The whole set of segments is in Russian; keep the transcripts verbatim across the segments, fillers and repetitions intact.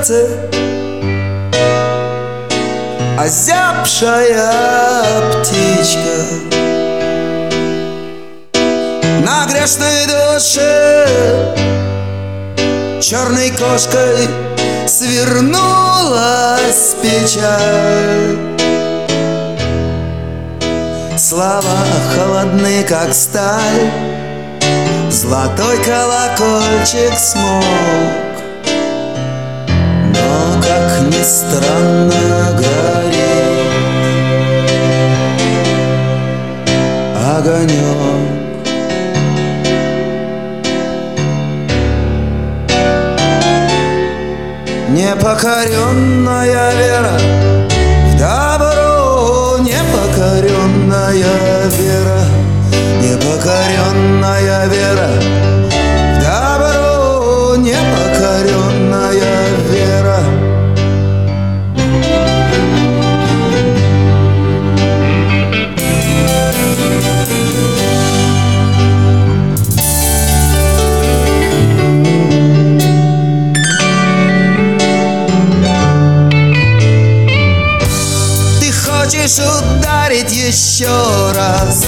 сердце озябшая птичка. На грешной душе черной кошкой свернулась печаль. Слова холодны, как сталь, золотой колокольчик смолк, но, как ни странно, горит огонек. Непокоренная вера в добро, непокоренная вера, непокоренная вера в добро, непокоренная вера. Хочешь ударить еще раз?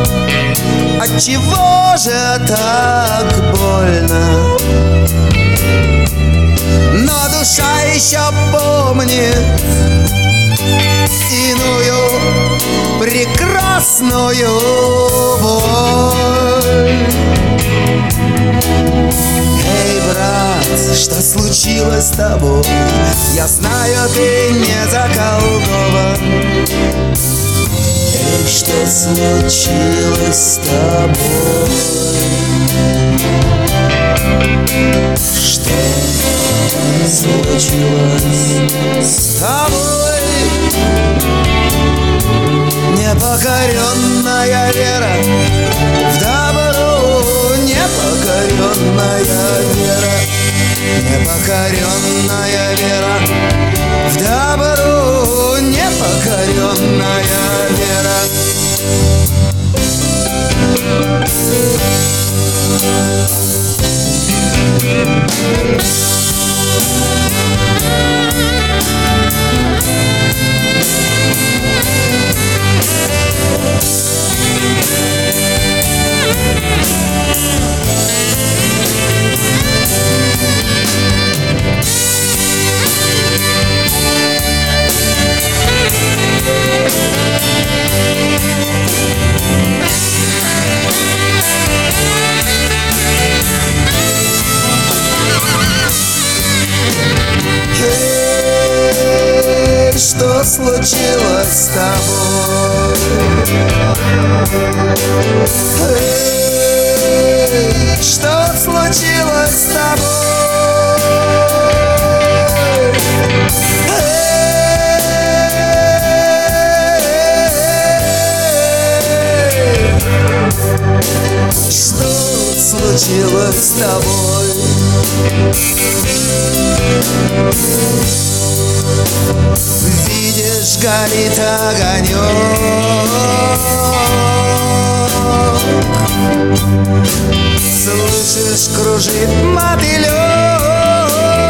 Отчего же так больно? Но душа еще помнит иную прекрасную боль. Эй, брат, что случилось с тобой? Я знаю, ты не заколдован. Эй, что случилось с тобой? Что случилось с тобой? Непокоренная вера в добро, непокоренная вера, непокоренная вера в добро, непокоренная вера. Что случилось с тобой? Эй, что случилось с тобой? Эй, что случилось с тобой? Видишь, горит огонек, слышишь, кружит мотылек.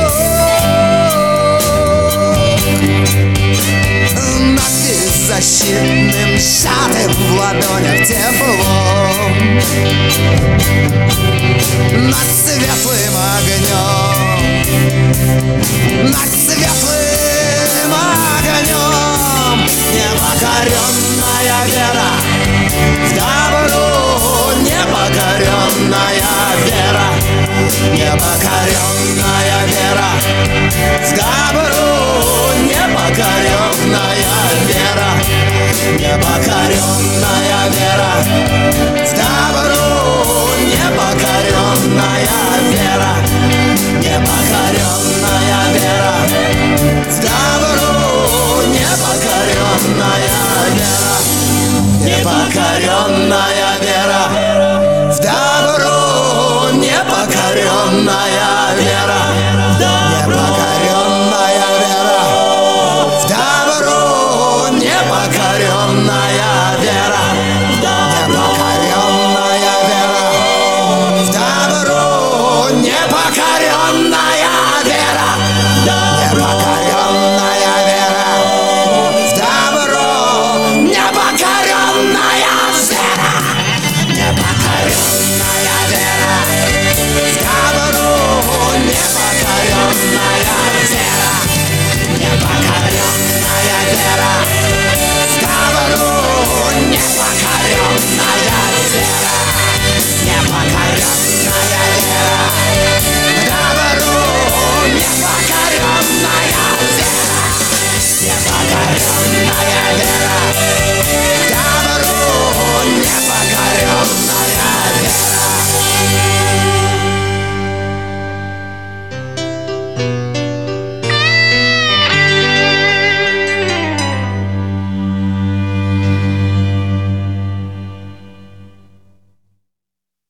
Над беззащитным сжатым в ладонях теплом, над светлым огнем, над светлым огнем. Непокоренная вера в добро, непокоренная вера, непокоренная вера в добро.